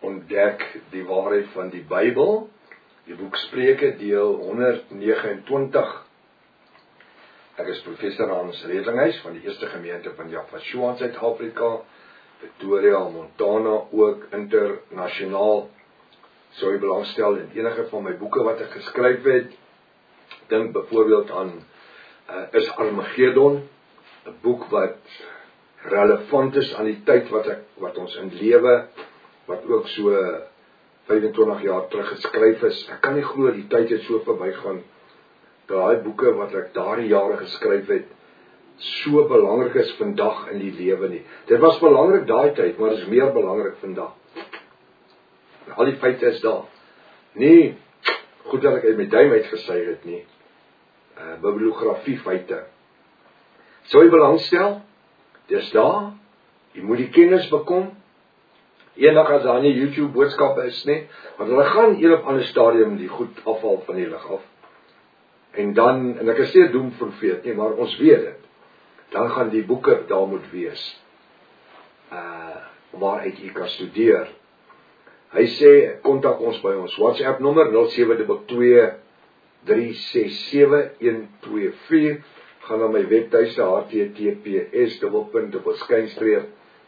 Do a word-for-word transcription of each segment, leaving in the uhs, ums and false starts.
ontdek die waarheid van die Bybel, die boek Spreuke deel honderdnegenentwintig. Ek is professor Hans Redlinghuis van die Eerste Gemeente van Jaffa in Suid-Afrika, Pretoria, Montana, ook internasionaal. Sou jy belangstel in enige van my boeke wat ek geskryf het, dink byvoorbeeld aan uh, is Armageddon, 'n boek wat relevant is aan die tyd wat ek wat ons in lewe, wat ook so vyfentwintig jaar terug geskryf is. Ek kan nie glo die tyd het so verbygaan, dat daai boeke wat ek daardie jare geskryf het, so belangrik is vandag in die lewe nie. Dit was belangrik daai tyd, maar is meer belangrik vandag. Al die feite is daar. Nie goed dat ek uit my duim uitgesuig het nie. Uh, bibliografie feite. Sou jy belangstel? Dis daar. Jy moet die kennis bekom. Eendag as daar nie YouTube boodskappe is nie, want hulle gaan een op ander stadium die goed afval van die lig af. En dan, en ek is nie 'n doemprofeet nie, maar ons weet dit. Dan gaan die boeke daar moet wees. Uh, waaruit jy kan studeer. Hy sê, kontak ons by ons WhatsApp nommer nul sewe twee twee drie ses sewe een twee vier. Gaan na my webtuiste h t t p s dubbelpunt dubbel skynstreep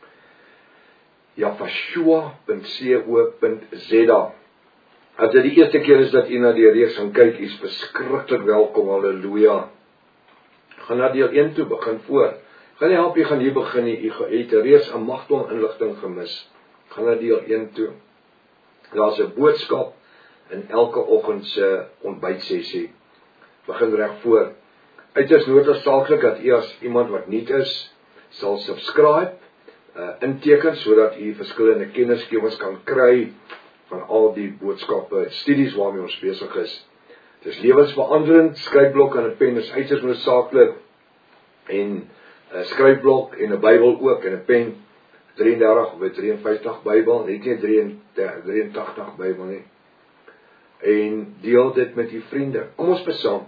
jafashua punt co punt z a. As dit die eerste keer is dat jy na die reeks gaan kyk, is beskiklik welkom, halleluja. Gaan na deel een toe, begin voor. Gaan nie help jy gaan hier begin nie, jy het reeds 'n magdom inligting gemis. Gaan na deel een toe. Daar's 'n boodskap in elke oggend se ontbytsessie. Begin reg voor. Uiters noodsaaklik dat u as iemand wat nuut is, sal subscribe, uh, inteken sodat u verskillende kennisgewings kan kry van al die boodskappe, studies waarmee ons besig is. Dis lewensveranderend, skryfblok en 'n pen is uiters noodsaaklik, en 'n uh, skryfblok en 'n Bybel ook en 'n pen. drieëndertig of drieënvyftig Bybel, nie nie drieëntagtig Bybel nie. En deel dit met u vriende. Kom ons besaam.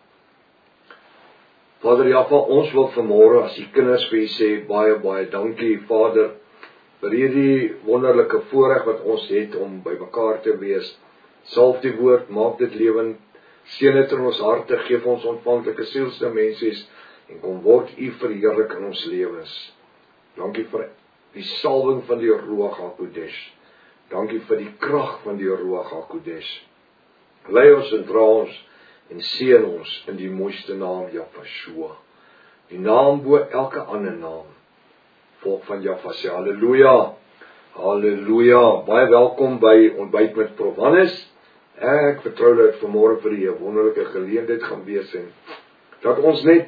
Vader Jaffa, ons wil vanmôre as die kinders vir u sê, baie, baie dankie, Vader, vir hierdie wonderlike voorreg wat ons het om by mekaar te wees. Salf die woord, maak dit lewend, seën dit in ons harte, geef ons ontvanklike sielsdimensies, en kom word u verheerlik in ons lewens. Dankie vir die salwing van die Ruach HaKodesh. Dankie vir die krag van die Ruach HaKodesh. Lei ons en dra ons en seën ons in die mooiste naam Jafashua. Die naam bo elke ander naam. Volk van Jaffa sê halleluja. Halleluja. Baie welkom by Ontbyt met Prof Hannes. Ek vertrou dat vanmôre vir u 'n wonderlike geleentheid gaan wees en dat ons net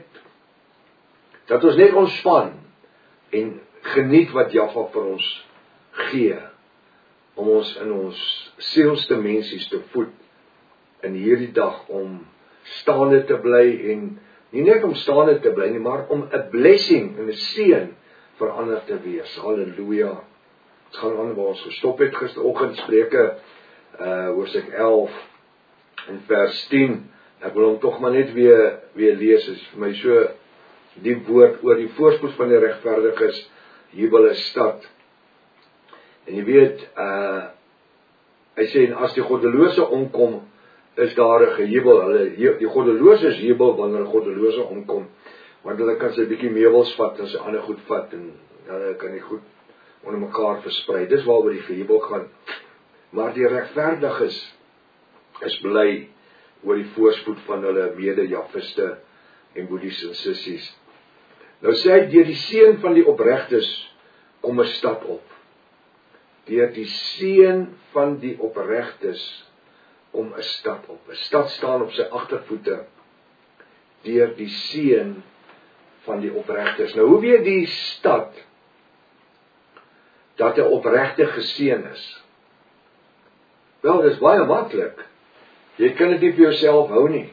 dat ons net ontspan en geniet wat Jaffa vir ons gee, om ons in ons sielsdimensies te voed, in hierdie dag om staande te bly, en nie net om staande te bly nie, maar om 'n blessing en 'n seën vir ander te wees. Halleluja. Ons gaan aan waar ons gestop het gisteroggend, Spreuke, uh, hoofstuk elf, en vers tien, ek wil hom tog maar net weer, weer lees, is vir my so die woord oor die voorspoed van die regverdiges, jubel is stad. En jy weet, uh, hy sê, en as die goddelose omkom, is daar 'n gejubel. Hulle, die goddeloses jubel wanneer 'n goddelose omkom, want hulle kan sy 'n bietjie meubels vat en sy ander goed vat, en hulle kan die goed onder mekaar versprei. Dis waaroor die gejubel gaan. Maar die regverdiges is bly oor die voorspoed van hulle mede-Jafiste en boedies en sissies. Nou sê hy, deur die seën van die opregtes kom 'n stad op. Deur die seën van die opregtes kom 'n stad op. 'n Stad staan op sy agtervoete deur die seën van die opregtes. Nou hoe weet die stad dat 'n opregte geseën is? Wel, dis baie maklik. Jy kan dit nie vir jouself hou nie.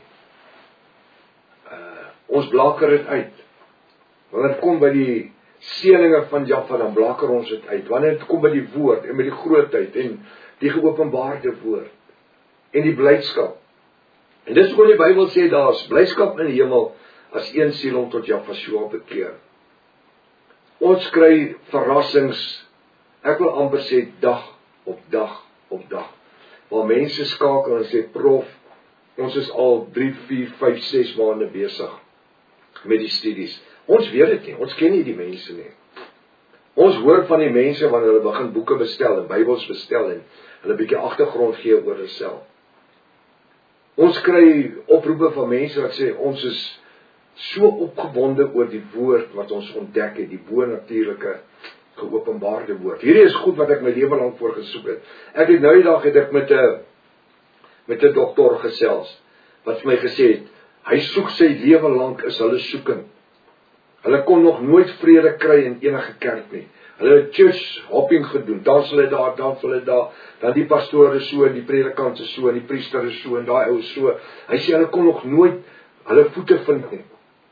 Uh, ons blaker dit uit. Wanneer dit kom by die seëninge van Jaffa, dan blaker ons dit uit. Wanneer dit kom by die woord en by die grootheid en die geopenbaarde woord en die blydskap. En dis hoekom die Bybel sê daar's blydskap in die hemel as een siel hom tot Jafashua bekeer. Ons kry verrassings, ek wil amper sê dag op dag op dag. Waar mense skakel en sê, prof, ons is al drie, vier, vyf, ses maande besig met die studies. Ons weet dit nie, ons ken nie die mense nie. Ons hoor van die mense wanneer hulle begin boeke bestel en Bybels bestel en hulle 'n bietjie agtergrond gee oor hulself. Ons kry oproepe van mense wat sê, ons is so opgewonde oor die woord wat ons ontdek het, die bonatuurlike geopenbaarde woord. Hierdie is goed wat ek my lewe lank voor gesoek het. Ek het nou die dag het ek met 'n met 'n dokter gesels, wat vir my gesê het, hy soek sy lewe lank is hulle soekend. Hulle kon nog nooit vrede kry in enige kerk nie. Hulle het church hopping gedoen, dan sal hulle daar, dan sal hulle daar, dan die pastoor is so, en die predikant is so, en die priester is so, en daai ou is so. Hy sê, hulle kon nog nooit hulle voete vind nie.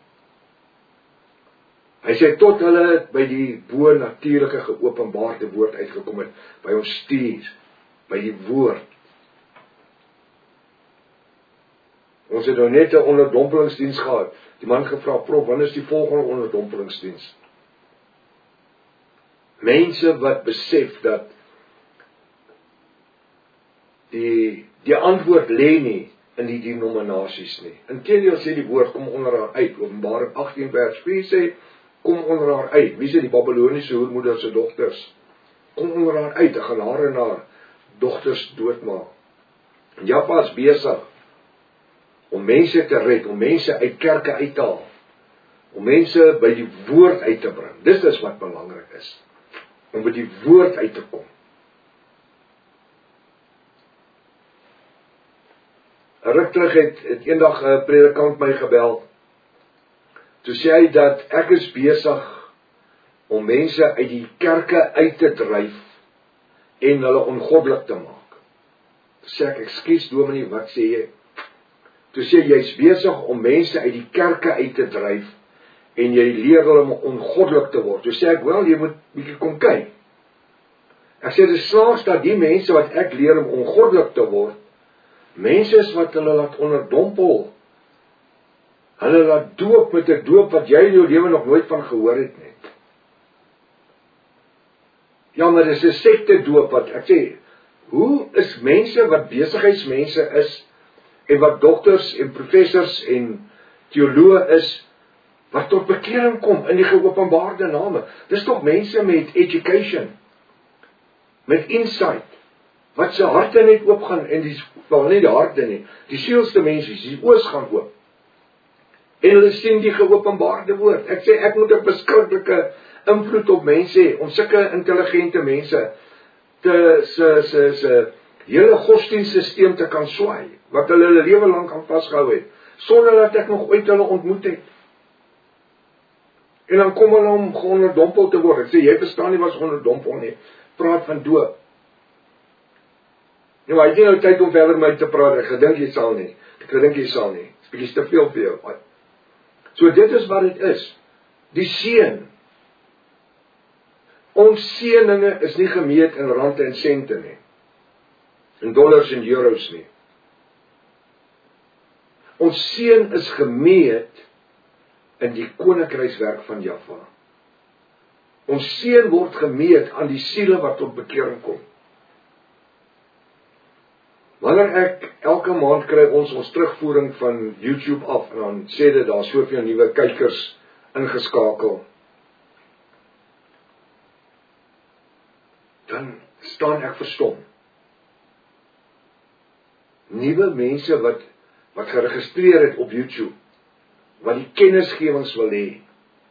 Hy sê, tot hulle by die bo-natuurlike geopenbaarde woord uitgekom het, by ons stuur, by die woord. Ons het nou net 'n onderdompelingsdiens gehad. Die man gevra, prof, wanneer is die volgende onderdompelingsdiens? Mense wat besef dat die, die antwoord lê nie in die denominasies nie. Inteendeel sê die woord, kom onder haar uit. Openbaring agttien vers vier sê, kom onder haar uit. Wie sê die Babyloniese hoermoeders se dogters? Kom onder haar uit, en gaan haar en haar dogters doodmaak. En Jaffa is besig om mense te red, om mense uit kerke uit te haal, om mense by die woord uit te bring. Dis is wat belangrik is, om by die woord uit te kom. 'n Ruk terug het, het eendag 'n predikant my gebel, toe sê hy dat ek is besig om mense uit die kerke uit te dryf en hulle ongoddelik te maak. Toe sê ek, ekskuus dominee, wat sê jy? Toe sê jy is besig om mense uit die kerke uit te dryf en jy leer hulle om ongoddelik te word. Toe sê ek, wel, jy moet bietjie kom kyk. Ek sê, dis snaaks dat die mense wat ek leer om ongoddelik te word, mense is wat hulle laat onderdompel. Hulle laat doop met 'n doop wat jy in jou lewe nog nooit van gehoor het nie. Ja, maar dis 'n sekte doop wat, ek sê, hoe is mense wat besigheidsmense is, en wat dokters en professors en teoloë is, wat tot bekering kom in die geopenbaarde name. Dis toch mense met education, met insight, wat se harte net oopgaan, en die, wel nie die harte nie, die sielste mense, die oos gaan oop. En hulle sien die geopenbaarde woord. Ek sê, ek moet 'n beskrikkelike invloed op mense hê, om sulke intelligente mense te, se, se, se, hele godsdienstsysteem te kan swaai, wat hulle hulle lewe lank aan vasgehou het, sonder dat ek nog ooit hulle ontmoet het. En dan kom hulle om onderdompel te word. Ek sê, jy verstaan nie wat onderdompel nie, praat van doop. Nou, hy het nie nou tyd om verder my te praat, ek gedink jy sal nie, ek gedink jy sal nie, ek bietjie te veel vir jou. So dit is wat dit is, die seën. Ons seëninge is nie gemeet in rande en sente nie, in dollars en euros nie. Ons seën is gemeet in die koninkrykswerk van Jaffa. Ons seën word gemeet aan die siele wat tot bekering kom. Wanneer ek elke maand kry ons ons terugvoering van YouTube af, en dan sê dit, daar soveel nuwe kykers ingeskakel, dan staan ek verstom. Nuwe mense wat, wat geregistreer het op YouTube, wat die kennisgewings wil hê.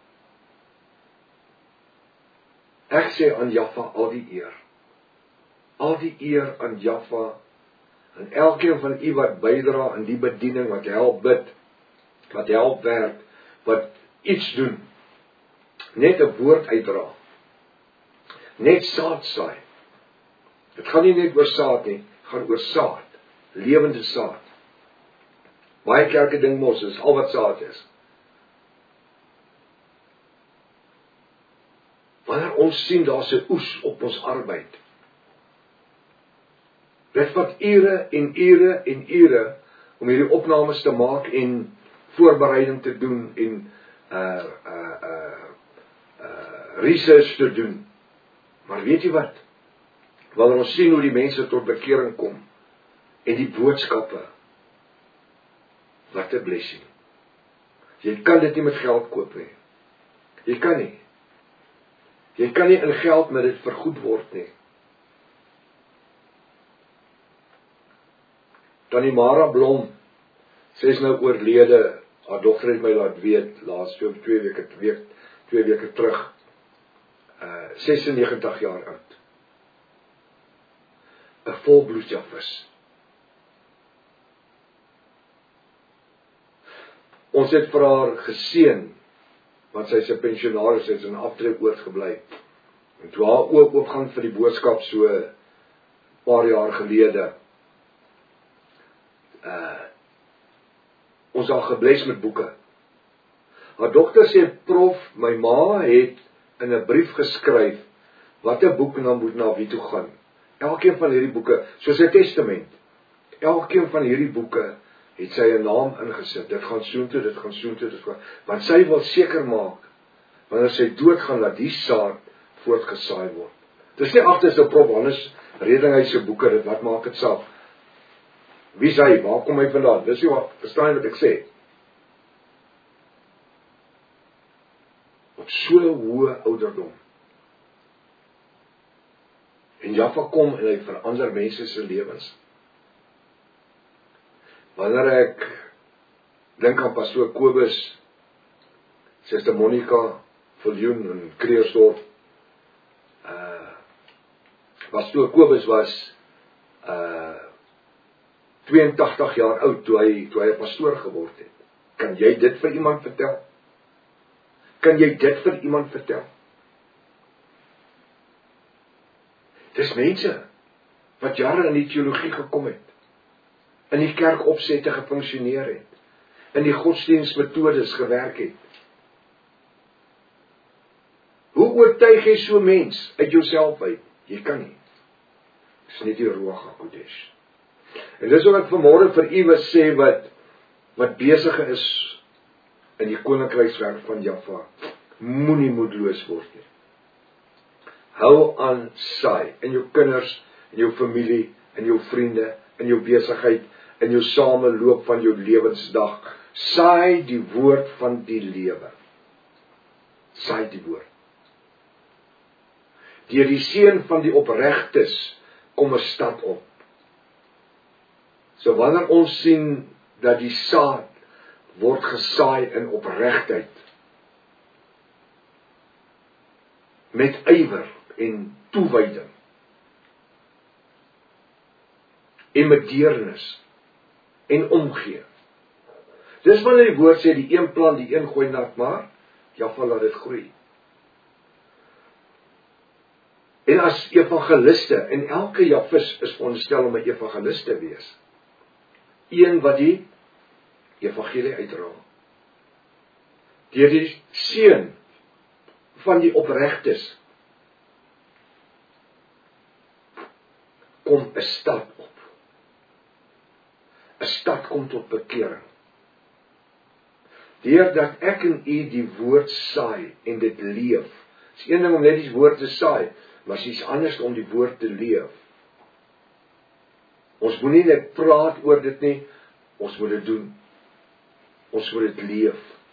Ek sê aan Jaffa al die eer. Al die eer aan Jaffa, en elkeen van u wat bydra in die bediening, wat help bid, wat help werk, wat iets doen, net 'n woord uitdra, net saad saai. Dit gaan nie net oor saad nie, het gaan oor saad, lewende saad. Baie kerke dink mos, is al wat saad is. Wanneer ons sien, daar's 'n oes op ons arbeid, dit vat ure en ure en ure om hierdie opnames te maak en voorbereiding te doen en uh, uh, uh, uh, research te doen. Maar weet jy wat? Wanneer ons sien hoe die mense tot bekering kom, en die boodskappe, wat 'n blessing. Jy kan dit nie met geld koop nie. Jy kan nie. Jy kan nie in geld met dit vergoed word nie. Tannie Mara Blom, sy is nou oorlede, haar dogter het my laat weet, laas so twee weke, week, twee weke terug, uh, ses en negentig jaar oud. 'n volbloed Javis. Ons het vir haar geseën, want sy is 'n pensionaris, sy is in aftrek oorgebly. En toe haar oop oopgaan vir die boodskap so 'n paar jaar gelede, uh, ons haar gebless met boeke. Haar dogter sê, prof, my ma het in 'n brief geskryf, wat 'n boek nou moet na wie toe gaan. Elkeen van hierdie boeke, soos 'n testament, elkeen van hierdie boeke, het sy 'n naam ingesit, dit gaan soontoe, dit gaan soontoe, dit gaan, want sy wil seker maak, wanneer sy doodgaan, dat die saad voortgesaai word. Dis nie agter sy prof Hannes Redinghuis se boeke, dit wat maak dit saak. Wie is hy, waar kom hy vandaan? Dis nie wat, verstaan wat ek sê. Op so hoë ouderdom. En Jaffa kom en hy verander mense se lewens. Wanneer ek dink aan pastoor Kobus, Suster Monica Viljoen in Kreersdorp, uh, pastoor Kobus was uh, twee en tagtig jaar oud toe hy, toe hy 'n pastoor geword het. Kan jy dit vir iemand vertel? Kan jy dit vir iemand vertel? Dis mense wat jare in die teologie gekom het, in die kerkopsette gefunksioneer het, in die godsdienstmetodes gewerk het. Hoe oortuig jy so mens uit jouself uit? Jy kan nie. Dis net die Ruach HaKodesh. En dis wat ek vanmôre vir u wil sê wat wat besig is in die koninkrykswerk van Jaffa. Moenie moedeloos word nie. Hou aan saai in jou kinders, in jou familie, in jou vriende, in jou besigheid, in jou sameloop van jou lewensdag. Saai die woord van die lewe. Saai die woord. Deur die seën van die opregtes kom 'n stad op. So wanneer ons sien dat die saad word gesaai in opregtheid, met ywer en toewyding, en met deernis, en omgee. Dis wanneer die woord sê, die een plant, die een gooi nat, maar Jaffa laat dit groei. En as evangeliste, en elke Jaffis is veronderstel om 'n evangelist te wees, een wat die evangelie uitdra. Deur die seën van die opregtes kom 'n stad op. 'n Stad kom tot bekering. Deurdat ek en u die woord saai en dit leef. Dis een ding om net die woord te saai, maar is iets anders om die woord te leef. Ons moet nie net praat oor dit nie, ons moet dit doen. Ons moet dit leef.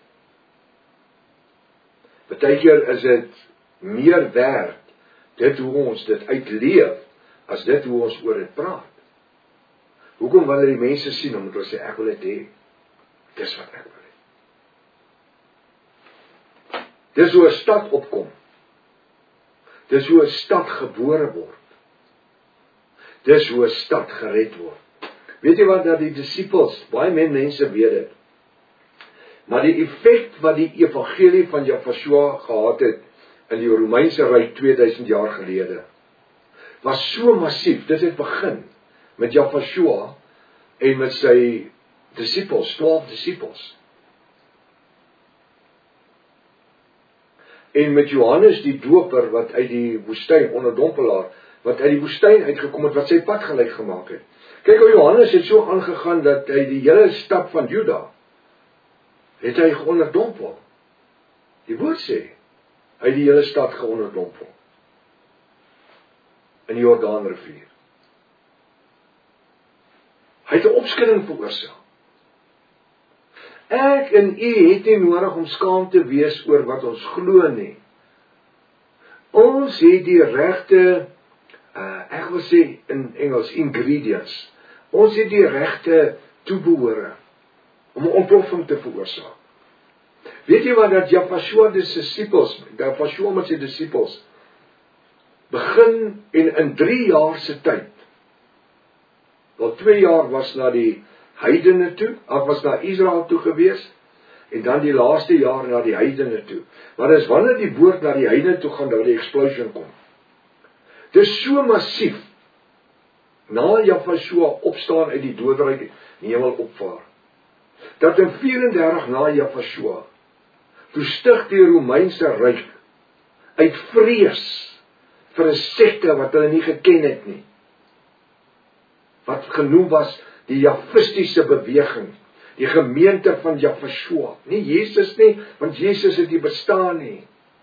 Partykeer is dit meer werd, dit hoe ons dit uitleef, as dit hoe ons oor dit praat. Hoekom wanneer die mense sien, dan moet hulle sê, ek wil dit hê. Dis wat ek wil hê. Dis hoe 'n stad opkom. Dis hoe 'n stad gebore word. Dis hoe 'n stad gered word. Weet jy wat, dat die disippels, baie min mense weet dit, maar die effek wat die evangelie van Jaffa gehad het in die Romeinse ryk tweeduisend jaar gelede, was so massief. Dit het begin met Jaffa en met sy disippels, twaalf disippels. En met Johannes die doper wat uit die woestyn, onderdompelaar, wat uit die woestyn uitgekom het, wat sy pad gelyk gemaak het. Kyk, hoe Johannes het so aangegaan dat hy die hele stad van Juda het hy geonderdompel. Die woord sê, hy het die hele stad geonderdompel. in die Jordaanrivier. Hy het 'n opskudding veroorsaak. Ek en u het nie nodig om skaam te wees oor wat ons glo nie. Ons het die regte, uh, ek wil sê in Engels, ingredients. Ons het die regte toebehore om 'n ontploffing te veroorsaak. Weet jy wat, dat Jafashua die disciples, Jafashua met sy disciples, begin en in drie jaar se tyd, wel twee jaar was na die heidene toe, of was na Israel toe gewees, en dan die laaste jaar na die heidene toe. Maar dis wanneer die woord na die heidene toe gaan, dat die explosion kom. Dis so massief, na Jafashua opstaan uit die doodryk en die hemel opvaar, dat in vyf-en-dertig na Jafashua, toe stig die Romeinse ryk, uit vrees, vir 'n sekte wat hulle nie geken het nie, wat genoem was die Jafistiese beweging, die gemeente van Jafashua, nie Jesus nie, want Jesus het nie bestaan nie.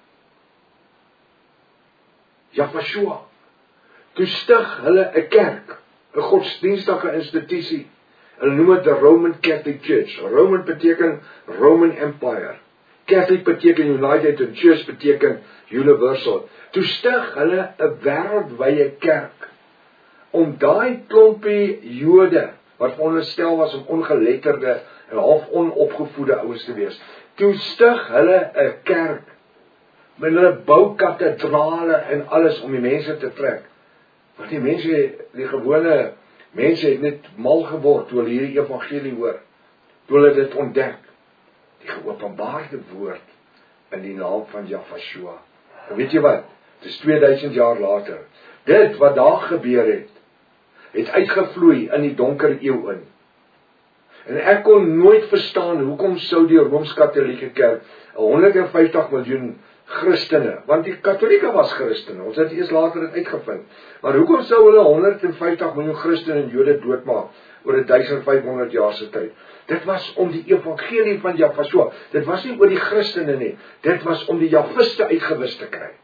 Jafashua, toe stig hulle 'n kerk, 'n godsdienstige institusie, hulle noem dit die Roman Catholic Church. Roman beteken Roman Empire, Catholic beteken United en Church beteken Universal. Toe stig hulle 'n wêreldwye kerk, om daai klompie Jode, wat veronderstel was om ongeletterde en half onopgevoede ouers te wees, toe stig hulle 'n kerk, met hulle bou katedrale en alles om die mense te trek. Want die mense, die gewone mense het net mal geword toe hulle hierdie evangelie hoor, toe hulle dit ontdek, die geopenbaarde woord in die naam van Jafashua. En weet jy wat? Het is tweeduisend jaar later. Dit wat daar gebeur het, het uitgevloei in die donker eeu in. En ek kon nooit verstaan, hoekom sou die Rooms-Katholieke Kerk honderd en vyftig miljoen Christene, want die Katholieke was Christene, ons het eers later dit uitgevind, maar hoekom sou hulle honderd en vyftig miljoen Christene en Jode doodmaak, oor die duisend vyfhonderd jaar se tyd? Dit was om die evangelie van Jafashua, dit was nie oor die Christene nie, dit was om die Jafiste uitgewis te kry.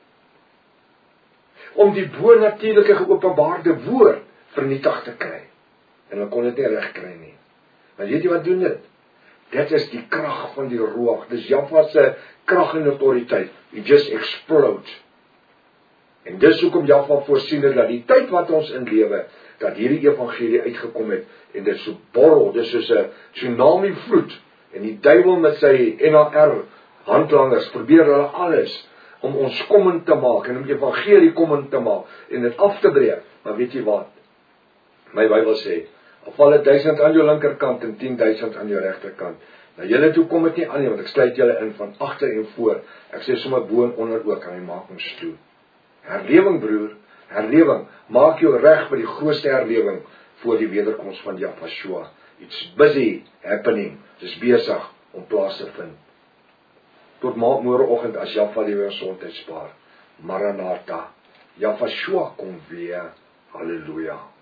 Om die bonatuurlike geopenbaarde woord vernietig te kry. En hulle kon dit nie reg kry nie. Maar weet jy wat doen dit? Dit is die krag van die Ruach. Dis Jaffa se krag en autoriteit. It just explode. En dis hoekom Jaffa voorsien het dat die tyd wat ons in lewe, dat hierdie evangelie uitgekom het, en dit so borrel, dis soos 'n tsunami vloed, en die duiwel met sy N A R handlangers probeer hulle alles om ons kommend te maak, en om die evangelie kommend te maak, en dit af te breek. Maar weet jy wat? My Bybel sê, al val het duisend aan jou linkerkant en tien duisend aan jou regterkant. Nou julle toe kom dit nie aan nie, want ek sluit julle in van agter en voor. Ek sê sommer bo en onder ook, en hy maak ons toe. Herlewing broer, herlewing, maak jou reg vir die grootste herlewing voor die wederkoms van Jafashua. It's busy happening, dit is besig om plaas te vind. Tot môreoggend as Jaffa die weer gesondheid spaar. Maranatha, Jafashua kom weer, halleluja.